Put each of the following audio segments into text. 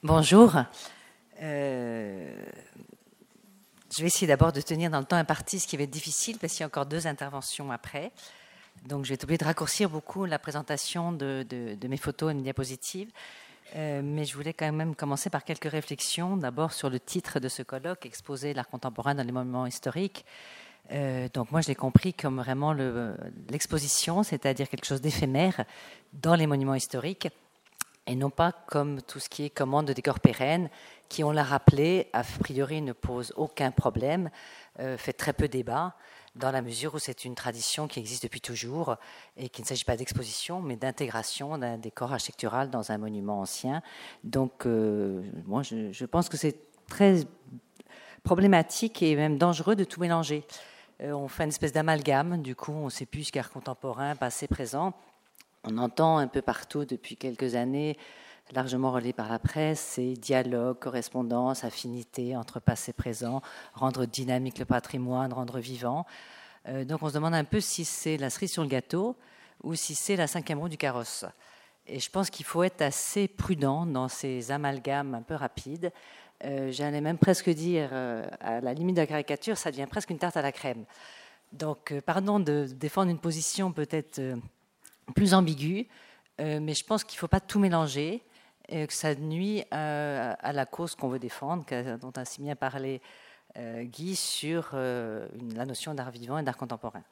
Bonjour. Je vais essayer d'abord de tenir dans le temps imparti, ce qui va être difficile parce qu'il y a encore 2 interventions après. Donc je vais être obligée de raccourcir beaucoup la présentation de mes photos et mes diapositives. Mais je voulais quand même commencer par quelques réflexions. D'abord sur le titre de ce colloque, Exposer l'art contemporain dans les monuments historiques. Donc moi je l'ai compris comme vraiment l'exposition, c'est-à-dire quelque chose d'éphémère dans les monuments historiques, et non pas comme tout ce qui est commande de décors pérennes, qui, on l'a rappelé, a priori ne pose aucun problème, fait très peu débat, dans la mesure où c'est une tradition qui existe depuis toujours et qu'il ne s'agit pas d'exposition, mais d'intégration d'un décor architectural dans un monument ancien. Donc, moi, je pense que c'est très problématique et même dangereux de tout mélanger. On fait une espèce d'amalgame, du coup, on ne sait plus ce qu'est art contemporain, passé, présent. On entend un peu partout depuis quelques années, largement relayé par la presse, c'est dialogue, correspondance, affinité entre passé et présent, rendre dynamique le patrimoine, rendre vivant. Donc on se demande un peu si c'est la cerise sur le gâteau ou si c'est la 5e roue du carrosse. Et je pense qu'il faut être assez prudent dans ces amalgames un peu rapides. J'allais même presque dire, à la limite de la caricature, ça devient presque une tarte à la crème. Donc pardon de défendre une position peut-être plus ambiguë, mais je pense qu'il ne faut pas tout mélanger, que ça nuit à la cause qu'on veut défendre, dont a si bien parlé Guy sur la notion d'art vivant et d'art contemporain.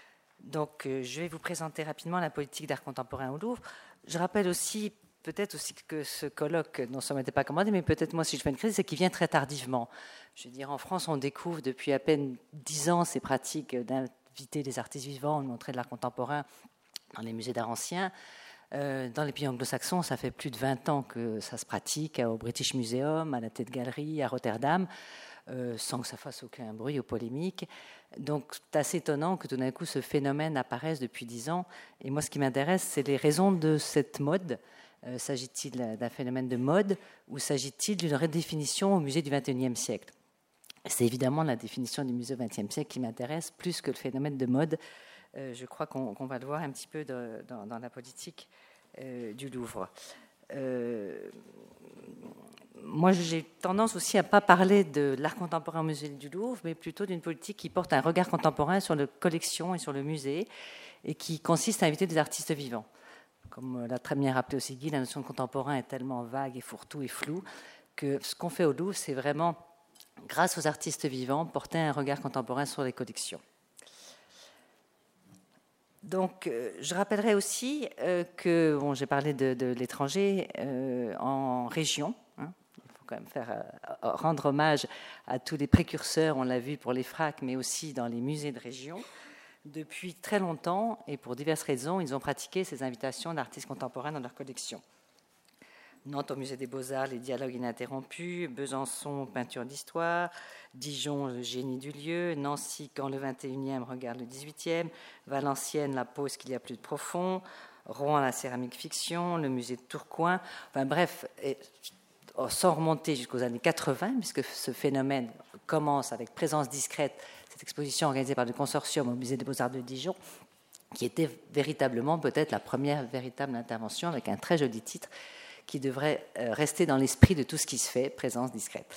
Donc, je vais vous présenter rapidement la politique d'art contemporain au Louvre. Je rappelle aussi, peut-être aussi que ce colloque, non seulement n'était pas commandé, mais peut-être moi, si je fais une crise, c'est qu'il vient très tardivement. Je veux dire, en France, on découvre depuis à peine 10 ans ces pratiques d'inviter des artistes vivants, de montrer de l'art contemporain dans les musées d'art ancien. Dans les pays anglo-saxons, ça fait plus de 20 ans que ça se pratique, au British Museum, à la Tate Gallery, à Rotterdam, sans que ça fasse aucun bruit ou polémique. Donc, c'est assez étonnant que tout d'un coup, ce phénomène apparaisse depuis 10 ans. Et moi, ce qui m'intéresse, c'est les raisons de cette mode. S'agit-il d'un phénomène de mode ou s'agit-il d'une redéfinition au musée du XXIe siècle? C'est évidemment la définition du musée du XXe siècle qui m'intéresse, plus que le phénomène de mode. Je crois qu'on va le voir un petit peu dans la politique du Louvre. Moi, j'ai tendance aussi à ne pas parler de l'art contemporain au musée du Louvre, mais plutôt d'une politique qui porte un regard contemporain sur la collection et sur le musée, et qui consiste à inviter des artistes vivants. Comme l'a très bien rappelé aussi Guy, la notion de contemporain est tellement vague et fourre-tout et floue que ce qu'on fait au Louvre, c'est vraiment, grâce aux artistes vivants, porter un regard contemporain sur les collections. Donc, je rappellerai aussi que, bon, j'ai parlé de l'étranger en région. Hein, il faut quand même rendre hommage à tous les précurseurs, on l'a vu pour les FRAC, mais aussi dans les musées de région. Depuis très longtemps, et pour diverses raisons, ils ont pratiqué ces invitations d'artistes contemporains dans leur collection. Nantes au musée des Beaux-Arts, les dialogues ininterrompus, Besançon, peinture d'histoire, Dijon, le génie du lieu, Nancy, quand le 21e regarde le 18e, Valenciennes, la pause qu'il y a plus de profond, Rouen, la céramique fiction, le musée de Tourcoing, enfin bref, sans remonter jusqu'aux années 80, puisque ce phénomène commence avec Présence discrète, cette exposition organisée par le consortium au musée des Beaux-Arts de Dijon, qui était véritablement peut-être la première véritable intervention avec un très joli titre, qui devrait rester dans l'esprit de tout ce qui se fait, présence discrète.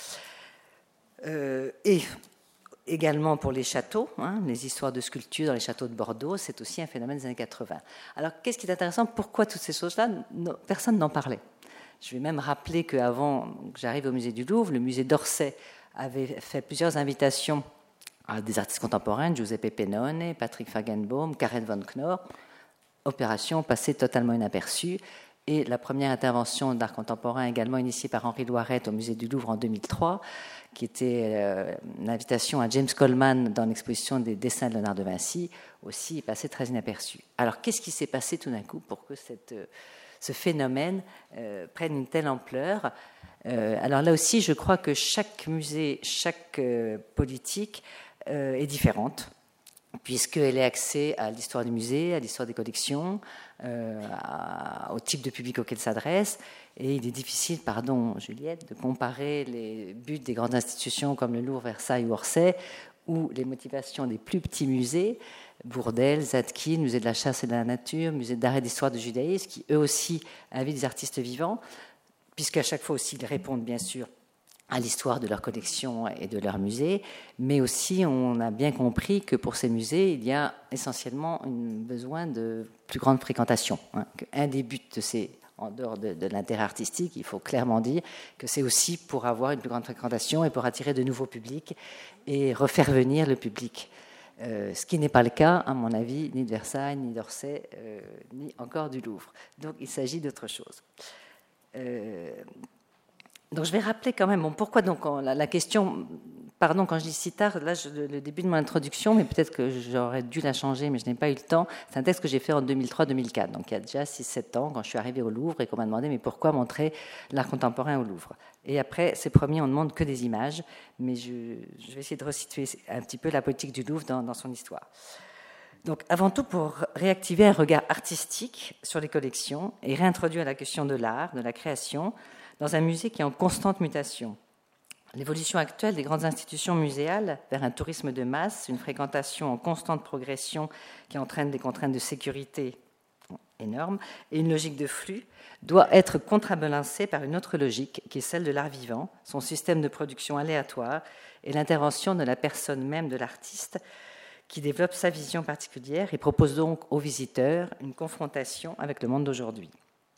Et également pour les châteaux, hein, les histoires de sculptures dans les châteaux de Bordeaux, c'est aussi un phénomène des années 80. Alors, qu'est-ce qui est intéressant? Pourquoi toutes ces choses-là, personne n'en parlait? Je vais même rappeler qu'avant que j'arrive au musée du Louvre, le musée d'Orsay avait fait plusieurs invitations à des artistes contemporains, Giuseppe Pennone, Patrick Fagenbaum, Karen von Knorr, opération passée totalement inaperçue. Et la première intervention d'art contemporain également initiée par Henri Loiret au musée du Louvre en 2003, qui était une invitation à James Coleman dans l'exposition des dessins de Léonard de Vinci, aussi est passée très inaperçue. Alors, qu'est-ce qui s'est passé tout d'un coup pour que ce phénomène prenne une telle ampleur? Alors là aussi, je crois que chaque musée, chaque politique est différente, puisqu'elle est axée à l'histoire du musée, à l'histoire des collections, au type de public auquel s'adresse. Et il est difficile, pardon Juliette, de comparer les buts des grandes institutions comme le Louvre, Versailles ou Orsay, ou les motivations des plus petits musées, Bourdelle, Zadkine, Musée de la chasse et de la nature, Musée d'art et d'histoire du judaïsme, qui eux aussi invitent des artistes vivants, puisqu'à chaque fois aussi, ils répondent bien sûr à l'histoire de leur collection et de leur musée, mais aussi on a bien compris que pour ces musées, il y a essentiellement un besoin de plus grande fréquentation. Un des buts de ces, en dehors de l'intérêt artistique, il faut clairement dire que c'est aussi pour avoir une plus grande fréquentation et pour attirer de nouveaux publics et refaire venir le public. Ce qui n'est pas le cas, à mon avis, ni de Versailles, ni d'Orsay, ni encore du Louvre. Donc il s'agit d'autre chose. Donc je vais rappeler quand même, bon, pourquoi donc la question, pardon quand je dis si tard, là le début de mon introduction, mais peut-être que j'aurais dû la changer, mais je n'ai pas eu le temps, c'est un texte que j'ai fait en 2003-2004, donc il y a déjà 6-7 ans, quand je suis arrivée au Louvre et qu'on m'a demandé mais pourquoi montrer l'art contemporain au Louvre. Et après, c'est promis, on ne montre que des images, mais je vais essayer de resituer un petit peu la politique du Louvre dans son histoire. Donc, avant tout, pour réactiver un regard artistique sur les collections et réintroduire la question de l'art, de la création, dans un musée qui est en constante mutation. L'évolution actuelle des grandes institutions muséales vers un tourisme de masse, une fréquentation en constante progression qui entraîne des contraintes de sécurité énormes et une logique de flux, doit être contrebalancée par une autre logique qui est celle de l'art vivant, son système de production aléatoire et l'intervention de la personne même de l'artiste qui développe sa vision particulière et propose donc aux visiteurs une confrontation avec le monde d'aujourd'hui.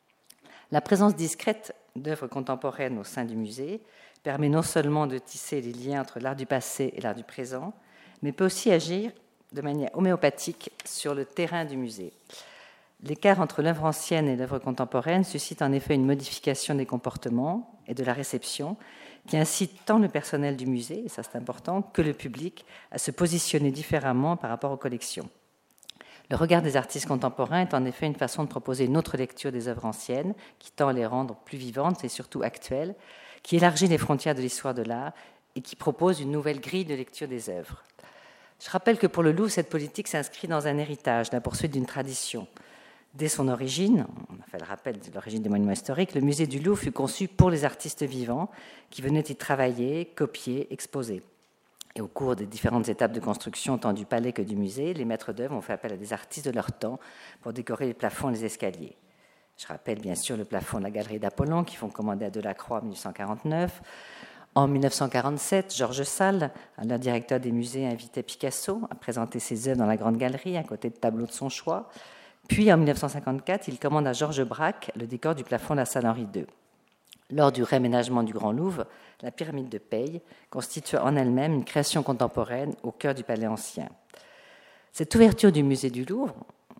La présence discrète d'œuvres contemporaines au sein du musée permet non seulement de tisser les liens entre l'art du passé et l'art du présent, mais peut aussi agir de manière homéopathique sur le terrain du musée. L'écart entre l'œuvre ancienne et l'œuvre contemporaine suscite en effet une modification des comportements et de la réception qui incite tant le personnel du musée, et ça c'est important, que le public à se positionner différemment par rapport aux collections. Le regard des artistes contemporains est en effet une façon de proposer une autre lecture des œuvres anciennes, qui tend à les rendre plus vivantes et surtout actuelles, qui élargit les frontières de l'histoire de l'art et qui propose une nouvelle grille de lecture des œuvres. Je rappelle que pour le Louvre, cette politique s'inscrit dans un héritage, la poursuite d'une tradition. Dès son origine, on a fait le rappel de l'origine des monuments historiques, le musée du Louvre fut conçu pour les artistes vivants qui venaient y travailler, copier, exposer. Et au cours des différentes étapes de construction, tant du palais que du musée, les maîtres d'œuvre ont fait appel à des artistes de leur temps pour décorer les plafonds et les escaliers. Je rappelle bien sûr le plafond de la galerie d'Apollon qui font commander à Delacroix en 1849. En 1947, Georges Sale, alors directeur des musées, invitait Picasso à présenter ses œuvres dans la Grande Galerie à côté de tableaux de son choix. Puis en 1954, il commande à Georges Braque le décor du plafond de la salle Henri II. Lors du réaménagement du Grand Louvre, la pyramide de Paye constitue en elle-même une création contemporaine au cœur du palais ancien. Cette ouverture du musée du Louvre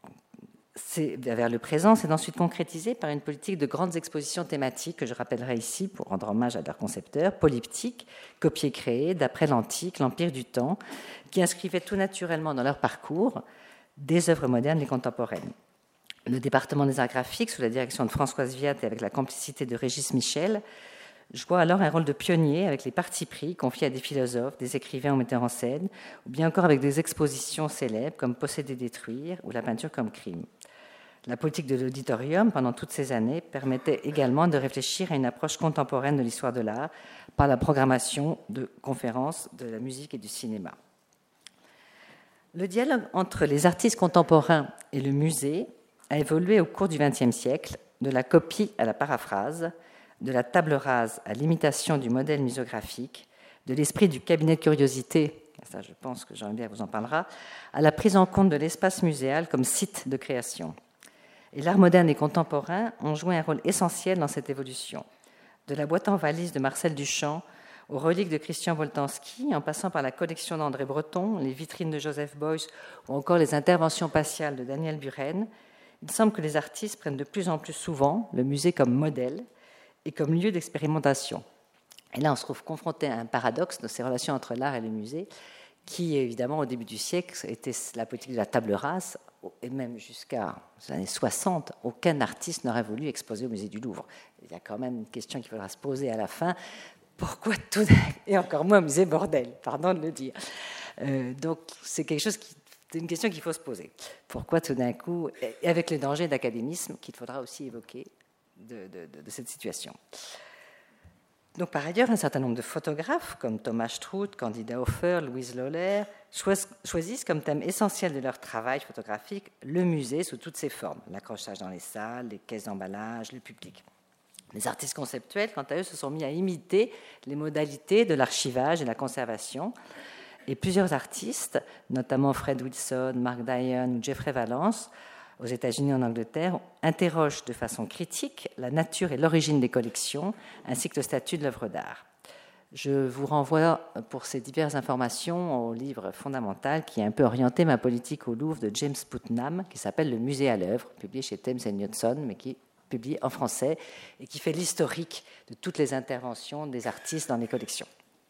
vers le présent s'est ensuite concrétisée par une politique de grandes expositions thématiques que je rappellerai ici pour rendre hommage à leurs concepteurs, polyptyques, copier-créer, d'après l'Antique, l'Empire du Temps, qui inscrivaient tout naturellement dans leur parcours des œuvres modernes et contemporaines. Le département des arts graphiques, sous la direction de Françoise Viat et avec la complicité de Régis Michel, joua alors un rôle de pionnier avec les partis pris confiés à des philosophes, des écrivains ou metteurs en scène, ou bien encore avec des expositions célèbres comme Posséder, détruire ou La peinture comme crime. La politique de l'auditorium, pendant toutes ces années, permettait également de réfléchir à une approche contemporaine de l'histoire de l'art par la programmation de conférences, de la musique et du cinéma. Le dialogue entre les artistes contemporains et le musée a évolué au cours du XXe siècle, de la copie à la paraphrase, de la table rase à l'imitation du modèle muséographique, de l'esprit du cabinet de curiosité, ça je pense que Jean-Hubert vous en parlera, à la prise en compte de l'espace muséal comme site de création. Et l'art moderne et contemporain ont joué un rôle essentiel dans cette évolution. De la boîte en valise de Marcel Duchamp aux reliques de Christian Boltanski, en passant par la collection d'André Breton, les vitrines de Joseph Beuys ou encore les interventions patiales de Daniel Buren, il semble que les artistes prennent de plus en plus souvent le musée comme modèle et comme lieu d'expérimentation. Et là, on se trouve confronté à un paradoxe de ces relations entre l'art et le musée, qui, évidemment, au début du siècle, était la politique de la table rase, et même jusqu'à les années 60, aucun artiste n'aurait voulu exposer au musée du Louvre. Il y a quand même une question qu'il faudra se poser à la fin. Pourquoi tout et encore moins au musée Bordel, pardon de le dire. Donc, c'est une question qu'il faut se poser. Pourquoi tout d'un coup, et avec les dangers d'académisme qu'il faudra aussi évoquer de cette situation. Donc, par ailleurs, un certain nombre de photographes, comme Thomas Struth, Candida Hofer, Louise Loller, choisissent comme thème essentiel de leur travail photographique le musée sous toutes ses formes, l'accrochage dans les salles, les caisses d'emballage, le public. Les artistes conceptuels, quant à eux, se sont mis à imiter les modalités de l'archivage et de la conservation. Et plusieurs artistes, notamment Fred Wilson, Mark Dion ou Jeffrey Valence, aux États-Unis et en Angleterre, interrogent de façon critique la nature et l'origine des collections, ainsi que le statut de l'œuvre d'art. Je vous renvoie pour ces diverses informations au livre fondamental qui a un peu orienté ma politique au Louvre de James Putnam, qui s'appelle Le Musée à l'œuvre, publié chez Thames & Knudson, mais qui est publié en français et qui fait l'historique de toutes les interventions des artistes dans les collections.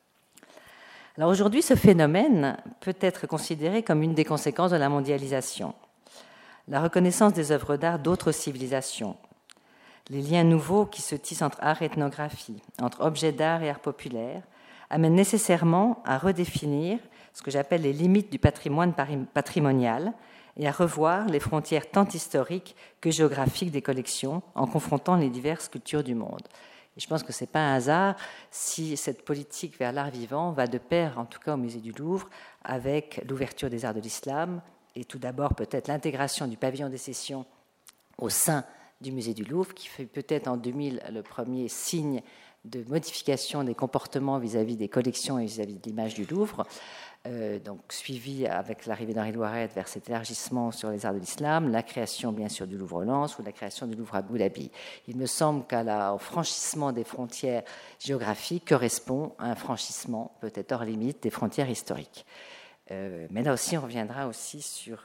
Alors aujourd'hui, ce phénomène peut être considéré comme une des conséquences de la mondialisation. La reconnaissance des œuvres d'art d'autres civilisations, les liens nouveaux qui se tissent entre art et ethnographie, entre objets d'art et art populaire, amènent nécessairement à redéfinir ce que j'appelle les limites du patrimoine patrimonial et à revoir les frontières tant historiques que géographiques des collections en confrontant les diverses cultures du monde. Et je pense que ce n'est pas un hasard si cette politique vers l'art vivant va de pair, en tout cas au musée du Louvre, avec l'ouverture des arts de l'islam et tout d'abord peut-être l'intégration du pavillon des sessions au sein du musée du Louvre, qui fait peut-être en 2000 le premier signe de modification des comportements vis-à-vis des collections et vis-à-vis de l'image du Louvre. Donc suivi avec l'arrivée d'Henri Loiret vers cet élargissement sur les arts de l'islam, la création bien sûr du Louvre-Lens ou la création du Louvre à Abu Dhabi. Il me semble qu'au franchissement des frontières géographiques correspond un franchissement peut-être hors limite des frontières historiques. Mais là aussi, on reviendra aussi sur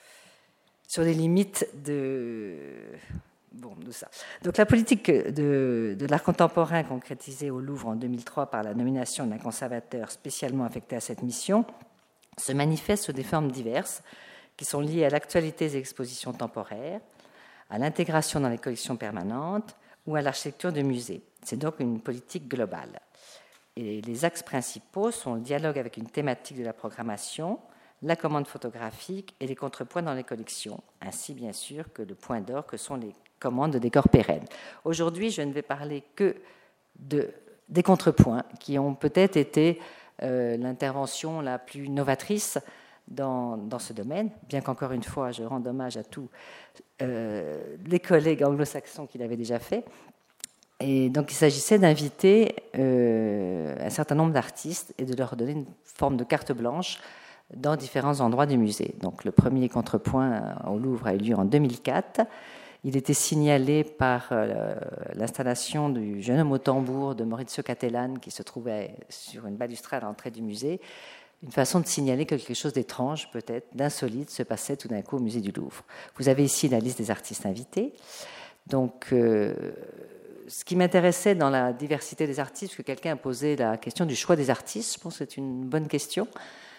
les limites de ça. Donc la politique de l'art contemporain concrétisée au Louvre en 2003 par la nomination d'un conservateur spécialement affecté à cette mission se manifeste sous des formes diverses qui sont liées à l'actualité des expositions temporaires, à l'intégration dans les collections permanentes ou à l'architecture de musées. C'est donc une politique globale. Et les axes principaux sont le dialogue avec une thématique de la programmation, la commande photographique et les contrepoints dans les collections, ainsi bien sûr que le point d'or que sont les commandes de décors pérennes. Aujourd'hui, je ne vais parler que des contrepoints qui ont peut-être été l'intervention la plus novatrice dans ce domaine, bien qu'encore une fois, je rends hommage à tous les collègues anglo-saxons qui l'avaient déjà fait. Et donc, il s'agissait d'inviter un certain nombre d'artistes et de leur donner une forme de carte blanche dans différents endroits du musée. Donc, le premier contrepoint au Louvre a eu lieu en 2004. Il était signalé par l'installation du jeune homme au tambour de Maurizio Cattelan qui se trouvait sur une balustrade à l'entrée du musée. Une façon de signaler que quelque chose d'étrange, peut-être d'insolite, se passait tout d'un coup au musée du Louvre. Vous avez ici la liste des artistes invités. Donc, ce qui m'intéressait dans la diversité des artistes, parce que quelqu'un a posé la question du choix des artistes, je pense que c'est une bonne question.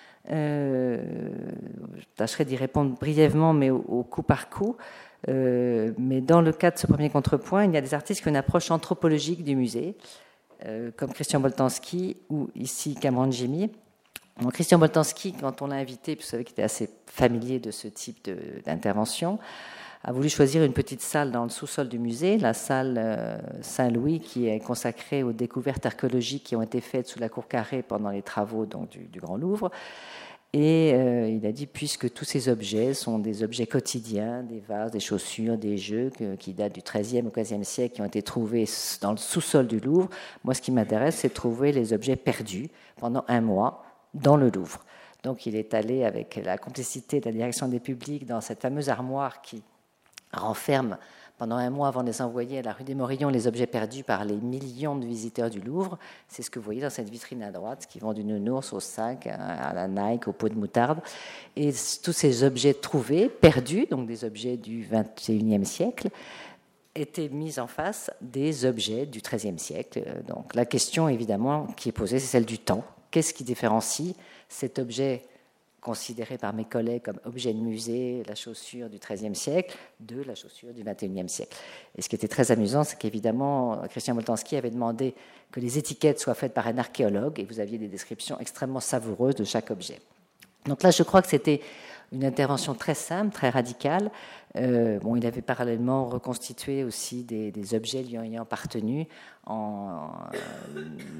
Je tâcherai d'y répondre brièvement, mais au coup par coup. Mais dans le cas de ce premier contrepoint, il y a des artistes qui ont une approche anthropologique du musée, comme Christian Boltanski ou ici Cameron Jimmy. Donc, Christian Boltanski, quand on l'a invité, vous savez qu'il était assez familier de ce type d'intervention, a voulu choisir une petite salle dans le sous-sol du musée, la salle Saint-Louis, qui est consacrée aux découvertes archéologiques qui ont été faites sous la cour carrée pendant les travaux donc, du Grand Louvre. Et il a dit, puisque tous ces objets sont des objets quotidiens, des vases, des chaussures, des jeux qui datent du XIIIe au XVe siècle, qui ont été trouvés dans le sous-sol du Louvre, moi ce qui m'intéresse, c'est de trouver les objets perdus pendant un mois dans le Louvre. Donc il est allé avec la complicité de la direction des publics dans cette fameuse armoire qui renferme pendant un mois avant de les envoyer à la rue des Morillons les objets perdus par les millions de visiteurs du Louvre. C'est ce que vous voyez dans cette vitrine à droite, qui vont du nounours au sac, à la Nike, au pot de moutarde. Et tous ces objets trouvés, perdus, donc des objets du XXIe siècle, étaient mis en face des objets du XIIIe siècle. Donc la question, évidemment, qui est posée, c'est celle du temps. Qu'est-ce qui différencie cet objet considéré par mes collègues comme objet de musée, la chaussure du XIIIe siècle, de la chaussure du XXIe siècle. Et ce qui était très amusant, c'est qu'évidemment, Christian Boltanski avait demandé que les étiquettes soient faites par un archéologue, et vous aviez des descriptions extrêmement savoureuses de chaque objet. Donc là, je crois que c'était une intervention très simple, très radicale. Il avait parallèlement reconstitué aussi des objets lui ayant appartenu,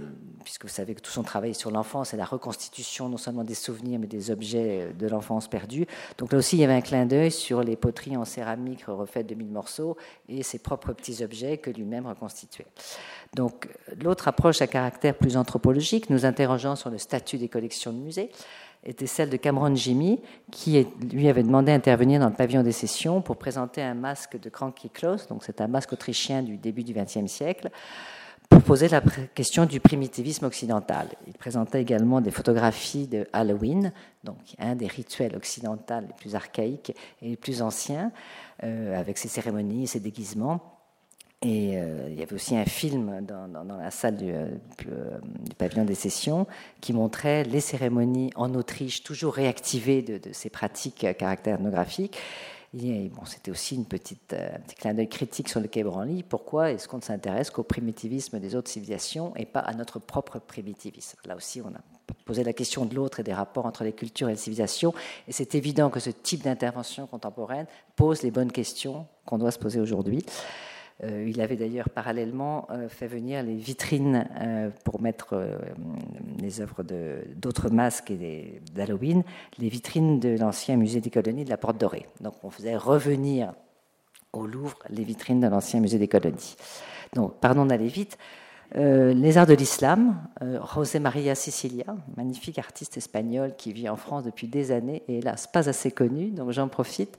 puisque vous savez que tout son travail est sur l'enfance et la reconstitution non seulement des souvenirs mais des objets de l'enfance perdus. Donc là aussi, il y avait un clin d'œil sur les poteries en céramique refaites de 1000 morceaux et ses propres petits objets que lui-même reconstituait. Donc l'autre approche à caractère plus anthropologique, nous interrogeant sur le statut des collections de musées, était celle de Cameron Jimmy, qui lui avait demandé à intervenir dans le pavillon des sessions pour présenter un masque de Cranky Claus, donc c'est un masque autrichien du début du XXe siècle, pour poser la question du primitivisme occidental. Il présentait également des photographies de Halloween, donc un des rituels occidentaux les plus archaïques et les plus anciens, avec ses cérémonies et ses déguisements. Et il y avait aussi un film dans la salle du pavillon des sessions qui montrait les cérémonies en Autriche, toujours réactivées de ces pratiques à caractère ethnographique. Et bon, c'était aussi un petit clin d'œil critique sur le Quai Branly. Pourquoi est-ce qu'on ne s'intéresse qu'au primitivisme des autres civilisations et pas à notre propre primitivisme? Là aussi, on a posé la question de l'autre et des rapports entre les cultures et les civilisations. Et c'est évident que ce type d'intervention contemporaine pose les bonnes questions qu'on doit se poser aujourd'hui. Il avait d'ailleurs parallèlement fait venir les vitrines pour mettre les œuvres d'autres masques et d'Halloween, les vitrines de l'ancien musée des colonies de la Porte Dorée. Donc on faisait revenir au Louvre les vitrines de l'ancien musée des colonies. Donc pardon d'aller vite. Les arts de l'islam, José María Sicilia, magnifique artiste espagnol qui vit en France depuis des années et hélas pas assez connu, donc j'en profite.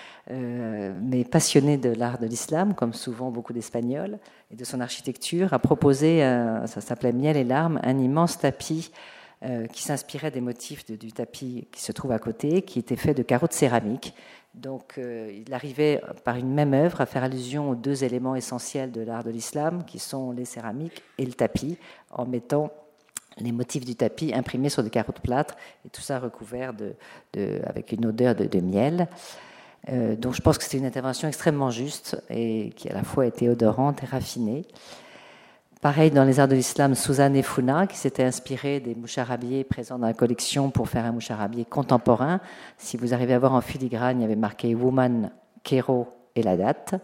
Mais passionné de l'art de l'islam, comme souvent beaucoup d'Espagnols, et de son architecture, a proposé, ça s'appelait Miel et larmes, un immense tapis qui s'inspirait des motifs du tapis qui se trouve à côté, qui était fait de carreaux de céramique. Donc il arrivait par une même œuvre à faire allusion aux deux éléments essentiels de l'art de l'islam, qui sont les céramiques et le tapis, en mettant les motifs du tapis imprimés sur des carreaux de plâtre, et tout ça recouvert avec une odeur de miel. Donc je pense que c'était une intervention extrêmement juste et qui à la fois était odorante et raffinée. Pareil dans les arts de l'islam, Suzanne Efuna, qui s'était inspirée des moucharabiés présents dans la collection pour faire un moucharabié contemporain. Si vous arrivez à voir en filigrane, il y avait marqué Woman, Kero et la date.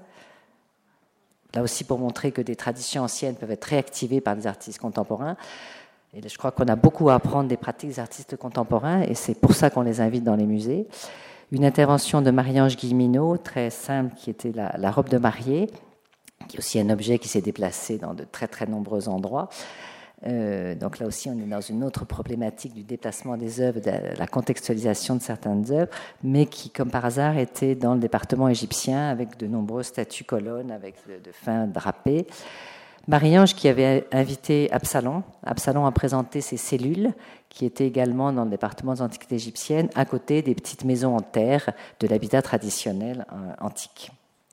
Là aussi pour montrer que des traditions anciennes peuvent être réactivées par des artistes contemporains. Et je crois qu'on a beaucoup à apprendre des pratiques des artistes contemporains et c'est pour ça qu'on les invite dans les musées. Une intervention de Marie-Ange Guilleminault, très simple, qui était la robe de mariée, qui est aussi un objet qui s'est déplacé dans de très très nombreux endroits. Donc là aussi, on est dans une autre problématique du déplacement des œuvres, de la contextualisation de certaines œuvres, mais qui, comme par hasard, était dans le département égyptien, avec de nombreuses statues colonnes, avec de fins drapées. Marie-Ange qui avait invité Absalon. Absalon a présenté ses cellules, qui étaient également dans le département des antiquités égyptiennes, à côté des petites maisons en terre de l'habitat traditionnel antique.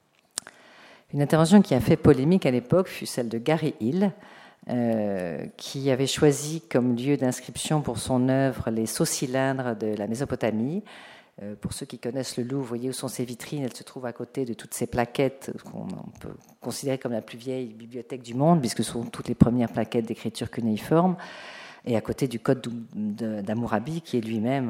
Une intervention qui a fait polémique à l'époque fut celle de Gary Hill, qui avait choisi comme lieu d'inscription pour son œuvre les sauts-cylindres de la Mésopotamie. Pour ceux qui connaissent le Louvre, vous voyez où sont ces vitrines, elles se trouvent à côté de toutes ces plaquettes qu'on peut considérer comme la plus vieille bibliothèque du monde, puisque ce sont toutes les premières plaquettes d'écriture cunéiforme, et à côté du Code d'Hammurabi, qui est lui-même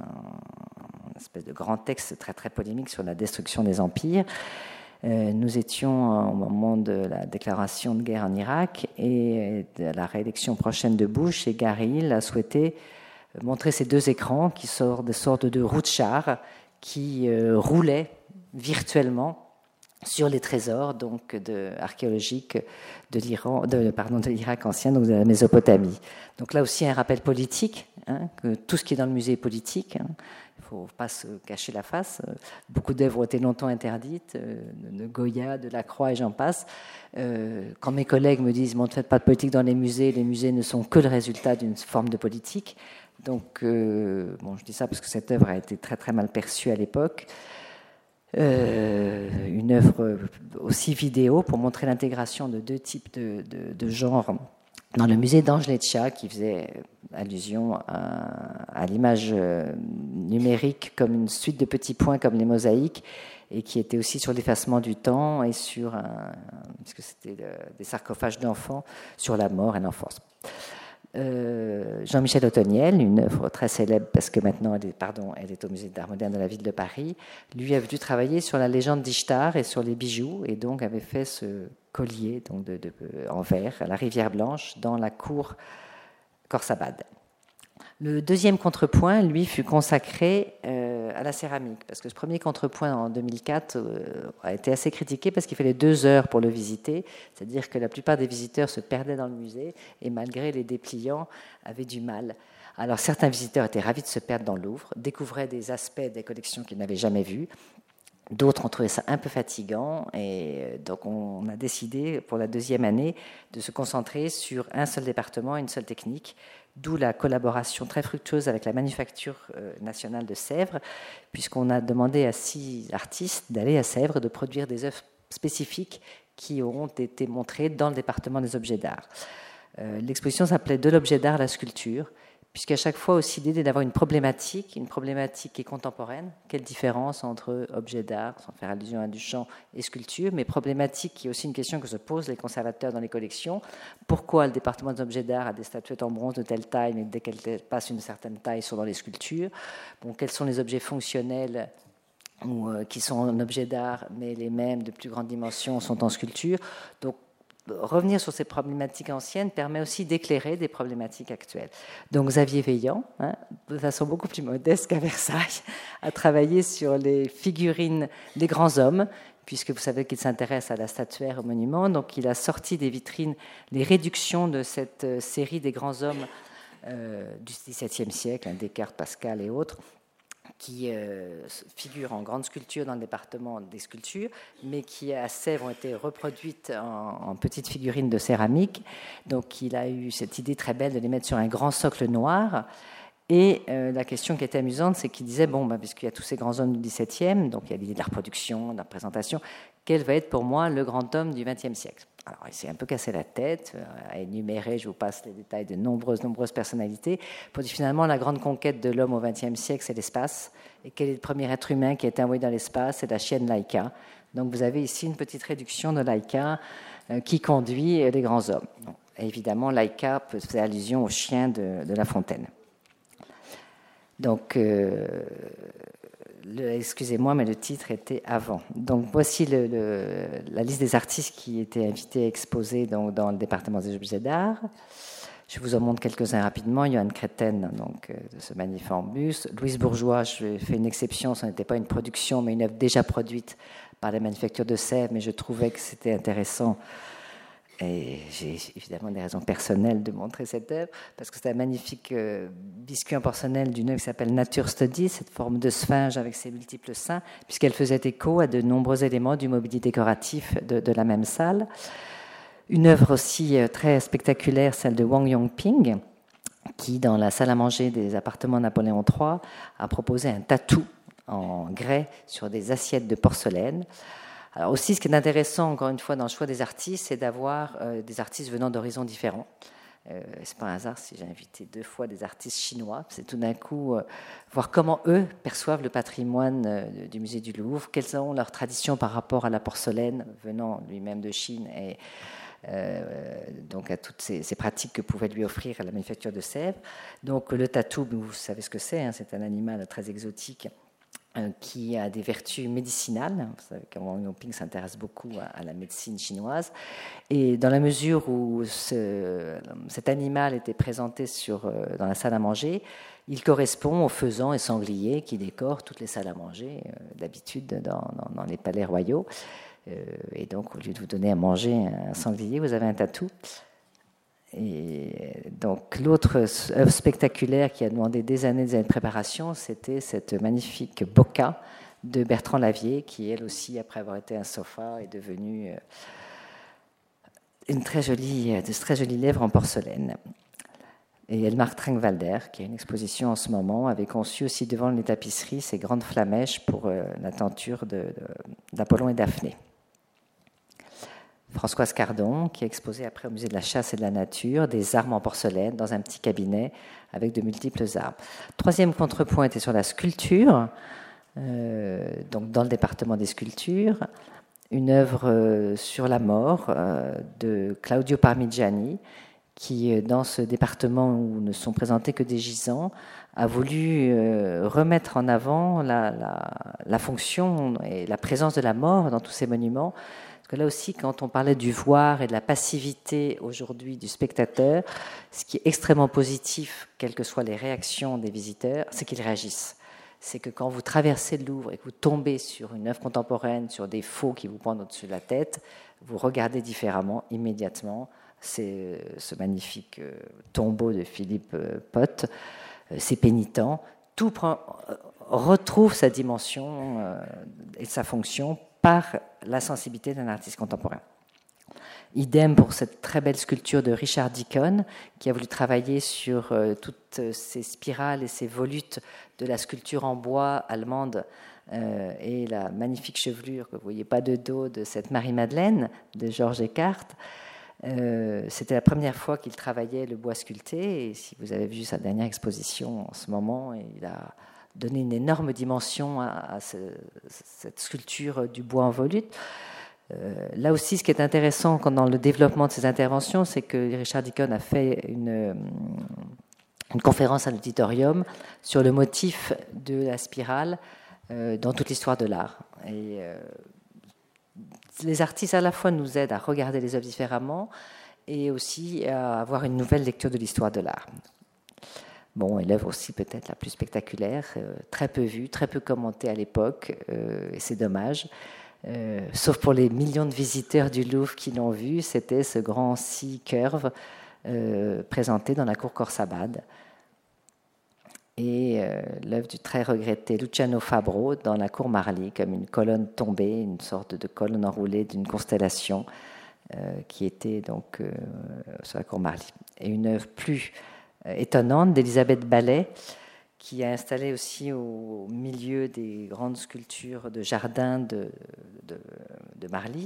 une espèce de grand texte très très polémique sur la destruction des empires. Nous étions au moment de la déclaration de guerre en Irak et de la réélection prochaine de Bush, et Gary Hill a souhaité montrer ces deux écrans qui sortent des sortes de roues de char qui roulaient virtuellement sur les trésors donc archéologiques de l'Irak ancien, donc de la Mésopotamie. Donc là aussi un rappel politique, que tout ce qui est dans le musée est politique. Il ne faut pas se cacher la face. Beaucoup d'œuvres ont été longtemps interdites, de Goya, de Lacroix et j'en passe. Quand mes collègues me disent « ne faites pas de politique dans les musées ne sont que le résultat d'une forme de politique ». Donc, je dis ça parce que cette œuvre a été très très mal perçue à l'époque. Une œuvre aussi vidéo pour montrer l'intégration de deux types de genres dans le musée d'Angleterre qui faisait allusion à l'image numérique comme une suite de petits points comme les mosaïques et qui était aussi sur l'effacement du temps et sur, puisque c'était des sarcophages d'enfants, sur la mort et l'enfance. Jean-Michel Ottoniel, une œuvre très célèbre parce que maintenant elle est au musée d'art moderne de la ville de Paris, lui a dû travailler sur la légende d'Ishtar et sur les bijoux et donc avait fait ce collier donc en verre à la Rivière Blanche dans la cour Khorsabad. Le deuxième contrepoint, lui, fut consacré à la céramique, parce que ce premier contrepoint en 2004 a été assez critiqué parce qu'il fallait 2 heures pour le visiter, c'est-à-dire que la plupart des visiteurs se perdaient dans le musée et malgré les dépliants avaient du mal. Alors certains visiteurs étaient ravis de se perdre dans le Louvre, découvraient des aspects des collections qu'ils n'avaient jamais vus. D'autres ont trouvé ça un peu fatigant et donc on a décidé pour la deuxième année de se concentrer sur un seul département, une seule technique, d'où la collaboration très fructueuse avec la Manufacture nationale de Sèvres, puisqu'on a demandé à 6 artistes d'aller à Sèvres, de produire des œuvres spécifiques qui auront été montrées dans le département des objets d'art. L'exposition s'appelait « De l'objet d'art à la sculpture », puisqu'à chaque fois aussi l'idée d'avoir une problématique qui est contemporaine. Quelle différence entre objet d'art, sans faire allusion à Duchamp, et sculpture, mais problématique qui est aussi une question que se posent les conservateurs dans les collections. Pourquoi le département des objets d'art a des statuettes en bronze de telle taille, mais dès qu'elles passent une certaine taille, sont dans les sculptures? Bon, quels sont les objets fonctionnels ou qui sont en objet d'art, mais les mêmes de plus grande dimension sont en sculpture? Donc, revenir sur ces problématiques anciennes permet aussi d'éclairer des problématiques actuelles. Donc Xavier Veillant, de façon beaucoup plus modeste qu'à Versailles, a travaillé sur les figurines des grands hommes, puisque vous savez qu'il s'intéresse à la statuaire, au monument. Donc il a sorti des vitrines les réductions de cette série des grands hommes du XVIIe siècle, Descartes, Pascal et autres, qui figurent en grande sculpture dans le département des sculptures, mais qui à Sèvres ont été reproduites en petites figurines de céramique. Donc il a eu cette idée très belle de les mettre sur un grand socle noir. Et la question qui était amusante, c'est qu'il disait, puisqu'il y a tous ces grands hommes du XVIIe, donc il y a l'idée de la reproduction, de la représentation, quel va être pour moi le grand homme du XXe siècle? Alors, il s'est un peu cassé la tête à énumérer, je vous passe les détails, de nombreuses personnalités, pour dire finalement la grande conquête de l'homme au XXe siècle, c'est l'espace. Et quel est le premier être humain qui a été envoyé dans l'espace? C'est la chienne Laika. Donc vous avez ici une petite réduction de Laika qui conduit les grands hommes. Donc, évidemment, Laika faisait allusion au chien de La Fontaine. Donc, excusez-moi, mais le titre était avant. Donc, voici la liste des artistes qui étaient invités à exposer dans le département des objets d'art. Je vous en montre quelques-uns rapidement. Johan Créten, donc, de ce magnifique buste. Louise Bourgeois, je fais une exception, ce n'était pas une production, mais une œuvre déjà produite par la Manufacture de Sèvres, mais je trouvais que c'était intéressant. Et j'ai évidemment des raisons personnelles de montrer cette œuvre, parce que c'est un magnifique biscuit en porcelaine d'une œuvre qui s'appelle Nature Study, cette forme de sphinge avec ses multiples seins, puisqu'elle faisait écho à de nombreux éléments du mobilier décoratif de la même salle. Une œuvre aussi très spectaculaire, celle de Wang Yongping, qui, dans la salle à manger des appartements Napoléon III, a proposé un tatou en grès sur des assiettes de porcelaine. Alors aussi, ce qui est intéressant, encore une fois, dans le choix des artistes, c'est d'avoir des artistes venant d'horizons différents. C'est pas un hasard si j'ai invité 2 fois des artistes chinois. C'est tout d'un coup voir comment eux perçoivent le patrimoine du musée du Louvre, quelles sont leurs traditions par rapport à la porcelaine venant lui-même de Chine et donc à toutes ces pratiques que pouvait lui offrir la Manufacture de Sèvres. Donc le tatou, vous savez ce que c'est un animal très exotique qui a des vertus médicinales. Vous savez que Wang Yongping s'intéresse beaucoup à la médecine chinoise. Et dans la mesure où cet animal était présenté dans la salle à manger, il correspond aux faisans et sangliers qui décorent toutes les salles à manger, d'habitude dans les palais royaux. Et donc, au lieu de vous donner à manger un sanglier, vous avez un tatou. Et donc, l'autre œuvre spectaculaire qui a demandé des années de préparation, c'était cette magnifique Bocca de Bertrand Lavier, qui, elle aussi, après avoir été un sofa, est devenue de très jolies lèvres en porcelaine. Et Elmar Trenkwalder, qui a une exposition en ce moment, avait conçu aussi devant les tapisseries ces grandes flamèches pour la tenture d'Apollon et Daphné. Françoise Cardon, qui a exposé après au musée de la chasse et de la nature des armes en porcelaine dans un petit cabinet avec de multiples armes. Troisième contrepoint était sur la sculpture, donc dans le département des sculptures, une œuvre sur la mort de Claudio Parmigiani, qui, dans ce département où ne sont présentés que des gisants, a voulu remettre en avant la fonction et la présence de la mort dans tous ces monuments. Parce que là aussi, quand on parlait du voir et de la passivité aujourd'hui du spectateur, ce qui est extrêmement positif, quelles que soient les réactions des visiteurs, c'est qu'ils réagissent. C'est que quand vous traversez le Louvre et que vous tombez sur une œuvre contemporaine, sur des faux qui vous pendent au-dessus de la tête, vous regardez différemment immédiatement. C'est ce magnifique tombeau de Philippe Pott, ces pénitents, tout retrouve sa dimension et sa fonction par la sensibilité d'un artiste contemporain. Idem pour cette très belle sculpture de Richard Deacon, qui a voulu travailler sur toutes ces spirales et ces volutes de la sculpture en bois allemande et la magnifique chevelure que vous ne voyez pas de dos de cette Marie-Madeleine de Georges Eckart. C'était la première fois qu'il travaillait le bois sculpté, et si vous avez vu sa dernière exposition en ce moment, il a donné une énorme dimension à cette sculpture du bois en volute. Là aussi, ce qui est intéressant dans le développement de ces interventions, c'est que Richard Deacon a fait une conférence à l'auditorium sur le motif de la spirale dans toute l'histoire de l'art. Et les artistes à la fois nous aident à regarder les œuvres différemment et aussi à avoir une nouvelle lecture de l'histoire de l'art. Bon, et l'œuvre aussi peut-être la plus spectaculaire, très peu vue, très peu commentée à l'époque, et c'est dommage. Sauf pour les millions de visiteurs du Louvre qui l'ont vu, c'était ce grand Sea Curve présenté dans la cour Khorsabad. Et l'œuvre du très regretté Luciano Fabro dans la cour Marly, comme une colonne tombée, une sorte de colonne enroulée d'une constellation qui était donc sur la cour Marly. Et une œuvre plus étonnante d'Elisabeth Ballet, qui a installé aussi au milieu des grandes sculptures de jardin de Marly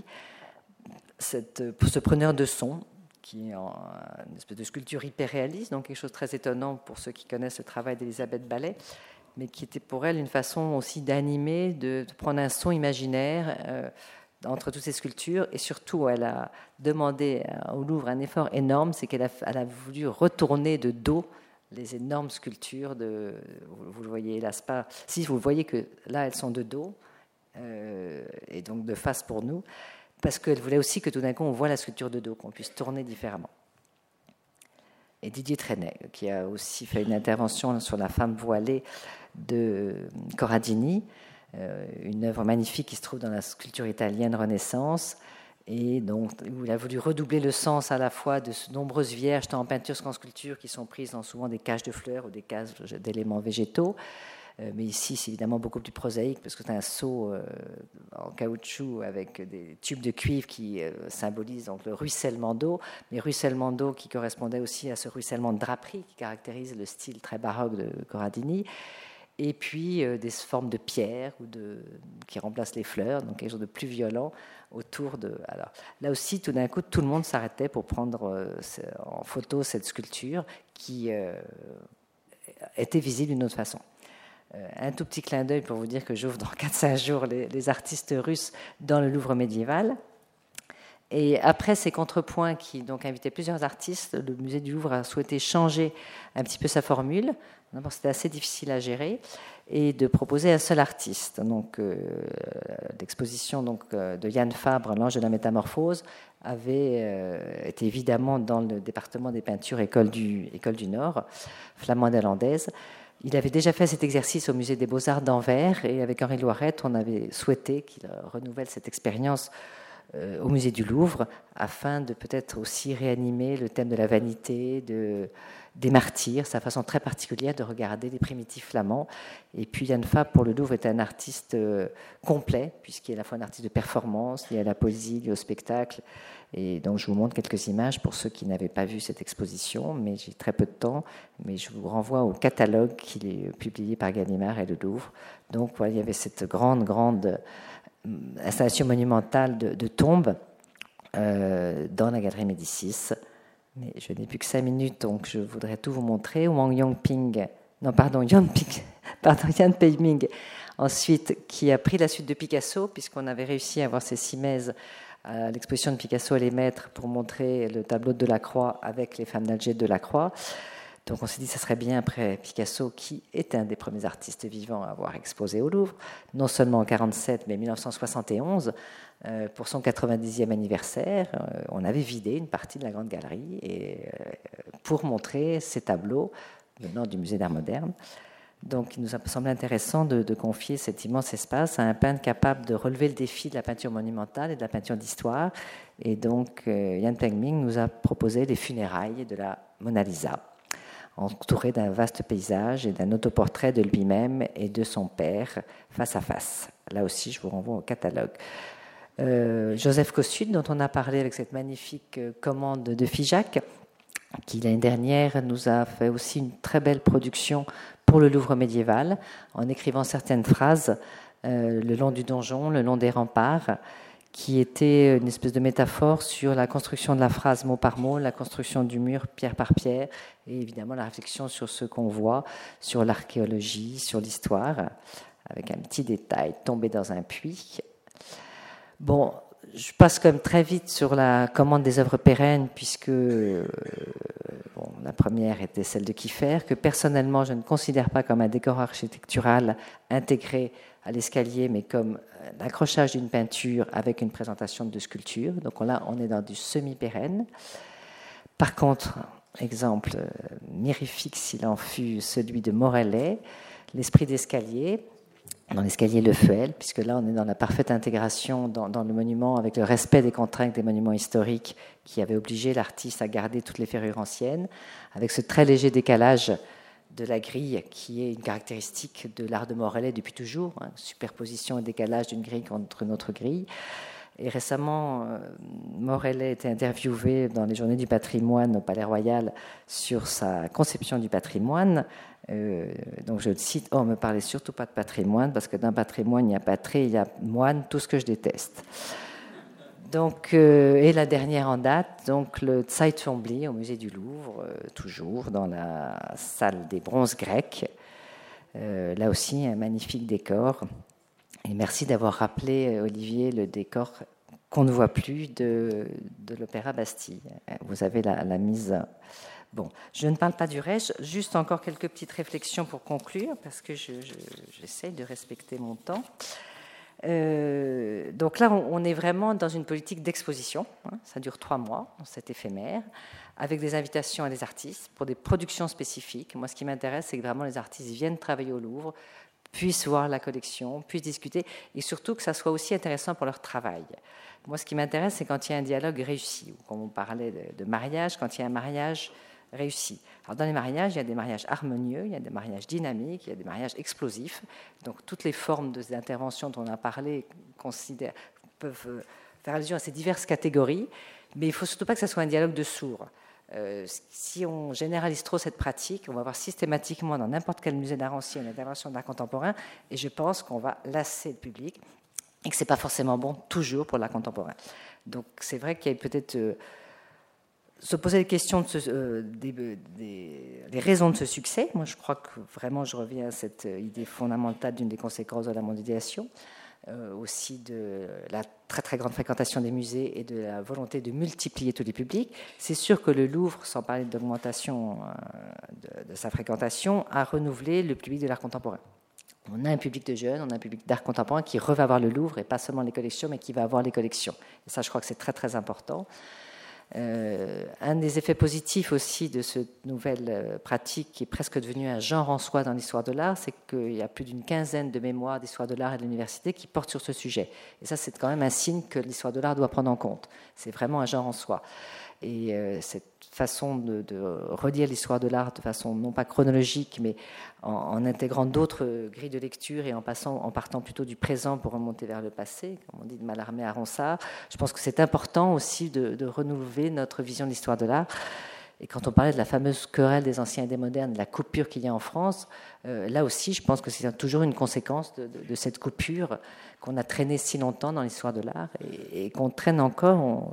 ce preneur de son, qui est une espèce de sculpture hyper réaliste, donc quelque chose de très étonnant pour ceux qui connaissent le travail d'Elisabeth Ballet, mais qui était pour elle une façon aussi d'animer, de prendre un son imaginaire entre toutes ces sculptures. Et surtout, elle a demandé au Louvre un effort énorme, c'est qu'elle a voulu retourner de dos les énormes sculptures vous le voyez, hélas pas. Si vous voyez que là, elles sont de dos, et donc de face pour nous, parce qu'elle voulait aussi que tout d'un coup, on voit la sculpture de dos, qu'on puisse tourner différemment. Et Didier Trenet, qui a aussi fait une intervention sur la femme voilée de Corradini, une œuvre magnifique qui se trouve dans la sculpture italienne Renaissance, et donc où il a voulu redoubler le sens à la fois de nombreuses vierges, tant en peinture qu'en sculpture, qui sont prises dans souvent des cages de fleurs ou des cages d'éléments végétaux. Mais ici, c'est évidemment beaucoup plus prosaïque, parce que c'est un seau en caoutchouc avec des tubes de cuivre qui symbolisent donc le ruissellement d'eau, mais ruissellement d'eau qui correspondait aussi à ce ruissellement de draperie qui caractérise le style très baroque de Corradini. Et puis des formes de pierre qui remplacent les fleurs, donc quelque chose de plus violent autour de. Alors là aussi, tout d'un coup, tout le monde s'arrêtait pour prendre en photo cette sculpture qui était visible d'une autre façon. Un tout petit clin d'œil pour vous dire que j'ouvre dans 4-5 jours les artistes russes dans le Louvre médiéval. Et après ces contrepoints qui donc invitaient plusieurs artistes, le musée du Louvre a souhaité changer un petit peu sa formule. D'abord, c'était assez difficile à gérer, et de proposer un seul artiste. Donc, l'exposition de Yann Fabre, L'Ange de la Métamorphose, avait été évidemment dans le département des peintures École du Nord, flamande-hollandaise. Il avait déjà fait cet exercice au musée des Beaux-Arts d'Anvers, et avec Henri Loiret, on avait souhaité qu'il renouvelle cette expérience au musée du Louvre, afin de peut-être aussi réanimer le thème de la vanité, des martyrs, sa façon très particulière de regarder les primitifs flamands. Et puis Yann Fabre, pour le Louvre, est un artiste complet, puisqu'il est à la fois un artiste de performance, lié à la poésie, lié au spectacle. Et donc je vous montre quelques images pour ceux qui n'avaient pas vu cette exposition, mais j'ai très peu de temps, mais je vous renvoie au catalogue qui est publié par Gallimard et le Louvre. Donc voilà, il y avait cette grande installation monumentale de tombes dans la galerie Médicis. Mais je n'ai plus que 5 minutes, donc je voudrais tout vous montrer. Yan Peiming, ensuite, qui a pris la suite de Picasso, puisqu'on avait réussi à avoir ces 6 mèzes à l'exposition de Picasso et les maîtres pour montrer le tableau de Delacroix avec les femmes d'Alger de Delacroix. Donc on s'est dit que ça serait bien après Picasso, qui est un des premiers artistes vivants à avoir exposé au Louvre, non seulement en 1947, mais en 1971, pour son 90e anniversaire. On avait vidé une partie de la Grande Galerie pour montrer ces tableaux venant du Musée d'Art moderne. Donc il nous a semblé intéressant de confier cet immense espace à un peintre capable de relever le défi de la peinture monumentale et de la peinture d'histoire. Et donc Yan Pengming nous a proposé les funérailles de la Mona Lisa, entouré d'un vaste paysage et d'un autoportrait de lui-même et de son père face à face. Là aussi, je vous renvoie au catalogue. Joseph Kosuth, dont on a parlé avec cette magnifique commande de Figeac, qui l'année dernière nous a fait aussi une très belle production pour le Louvre médiéval, en écrivant certaines phrases le long du donjon, le long des remparts, qui était une espèce de métaphore sur la construction de la phrase mot par mot, la construction du mur pierre par pierre, et évidemment la réflexion sur ce qu'on voit, sur l'archéologie, sur l'histoire, avec un petit détail, tomber dans un puits. Bon, je passe quand même très vite sur la commande des œuvres pérennes, puisque la première était celle de Kiefer, que personnellement je ne considère pas comme un décor architectural intégré à l'escalier, mais comme l'accrochage d'une peinture avec une présentation de sculpture. Donc là, on est dans du semi-pérenne. Par contre, exemple mirifique s'il en fut, celui de Morellet, l'esprit d'escalier, dans l'escalier Le Fuel, puisque là, on est dans la parfaite intégration dans le monument avec le respect des contraintes des monuments historiques qui avaient obligé l'artiste à garder toutes les ferrures anciennes, avec ce très léger décalage de la grille qui est une caractéristique de l'art de Morellet depuis toujours, superposition et décalage d'une grille contre une autre grille. Et récemment, Morellet était interviewé dans les Journées du patrimoine au Palais Royal sur sa conception du patrimoine. Donc je le cite, ne me parlez surtout pas de patrimoine, parce que dans patrimoine, il y a patrie, il y a moine, tout ce que je déteste. Donc, et la dernière en date, donc le Zeitformli au musée du Louvre, toujours dans la salle des bronzes grecs. Là aussi, un magnifique décor. Et merci d'avoir rappelé, Olivier, le décor qu'on ne voit plus de l'Opéra Bastille. Vous avez la mise. Bon, je ne parle pas du reste, juste encore quelques petites réflexions pour conclure, parce que j'essaye de respecter mon temps. Donc là, on est vraiment dans une politique d'exposition. Ça dure 3 mois, c'est éphémère, avec des invitations à des artistes pour des productions spécifiques. Moi, ce qui m'intéresse, c'est que vraiment les artistes viennent travailler au Louvre, puissent voir la collection, puissent discuter, et surtout que ça soit aussi intéressant pour leur travail. Moi, ce qui m'intéresse, c'est quand il y a un dialogue réussi, ou quand on parlait de mariage, quand il y a un mariage réussi. Alors, dans les mariages, il y a des mariages harmonieux, il y a des mariages dynamiques, il y a des mariages explosifs. Donc, toutes les formes d'intervention dont on a parlé peuvent faire allusion à ces diverses catégories, mais il ne faut surtout pas que ce soit un dialogue de sourds. Si on généralise trop cette pratique, on va avoir systématiquement dans n'importe quel musée d'art ancien une intervention d'art contemporain, et je pense qu'on va lasser le public, et que ce n'est pas forcément bon toujours pour l'art contemporain. Donc, c'est vrai qu'il y a peut-être... se poser des questions des raisons de ce succès. Moi, je crois que vraiment, je reviens à cette idée fondamentale d'une des conséquences de la mondialisation, aussi de la très très grande fréquentation des musées et de la volonté de multiplier tous les publics. C'est sûr que le Louvre, sans parler d'augmentation de sa fréquentation, a renouvelé le public de l'art contemporain. On a un public de jeunes, on a un public d'art contemporain qui va voir le Louvre, et pas seulement les collections, mais qui va avoir les collections. Et ça, je crois que c'est très très important. Un des effets positifs aussi de cette nouvelle pratique, qui est presque devenue un genre en soi dans l'histoire de l'art, c'est qu'il y a plus d'une quinzaine de mémoires d'histoire de l'art et de l'université qui portent sur ce sujet. Et ça, c'est quand même un signe que l'histoire de l'art doit prendre en compte. C'est vraiment un genre en soi. Et cette façon de relire l'histoire de l'art de façon non pas chronologique, mais en intégrant d'autres grilles de lecture et en partant plutôt du présent pour remonter vers le passé, comme on dit de Mallarmé à Ronsard, je pense que c'est important aussi de renouveler notre vision de l'histoire de l'art. Et quand on parlait de la fameuse querelle des anciens et des modernes, de la coupure qu'il y a en France, là aussi, je pense que c'est toujours une conséquence de cette coupure qu'on a traînée si longtemps dans l'histoire de l'art et qu'on traîne encore,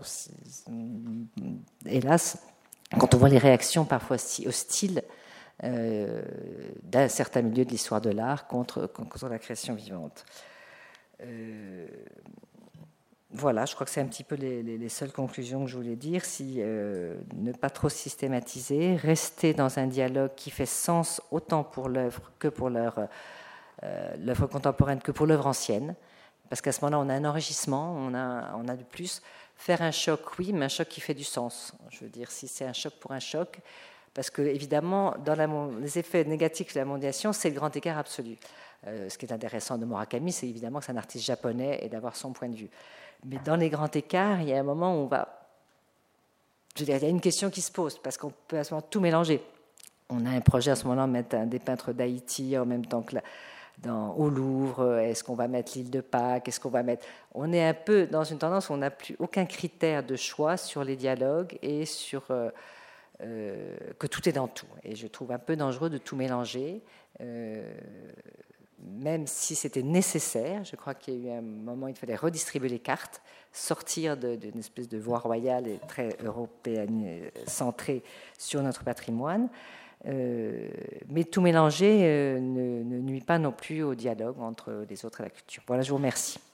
hélas, quand on voit les réactions parfois si hostiles d'un certain milieu de l'histoire de l'art contre la création vivante. Voilà, je crois que c'est un petit peu les seules conclusions que je voulais dire. Ne pas trop systématiser, rester dans un dialogue qui fait sens autant pour l'œuvre que pour l'œuvre contemporaine que pour l'œuvre ancienne, parce qu'à ce moment-là, on a un enrichissement, on a de plus. Faire un choc, oui, mais un choc qui fait du sens. Je veux dire, si c'est un choc pour un choc, parce que évidemment, dans les effets négatifs de la mondialisation, c'est le grand écart absolu. Ce qui est intéressant de Murakami, c'est évidemment que c'est un artiste japonais et d'avoir son point de vue. Mais dans les grands écarts, il y a un moment où on va... Je veux dire, il y a une question qui se pose, parce qu'on peut à ce moment tout mélanger. On a un projet à ce moment-là, mettre des peintres d'Haïti en même temps que au Louvre. Est-ce qu'on va mettre l'île de Pâques? Est-ce qu'on va mettre... On est un peu dans une tendance où on n'a plus aucun critère de choix sur les dialogues et sur... que tout est dans tout. Et je trouve un peu dangereux de tout mélanger. Même si c'était nécessaire, je crois qu'il y a eu un moment où il fallait redistribuer les cartes, sortir d'une espèce de voie royale et très européenne centrée sur notre patrimoine. Mais tout mélanger ne nuit pas non plus au dialogue entre les autres et la culture. Voilà, je vous remercie.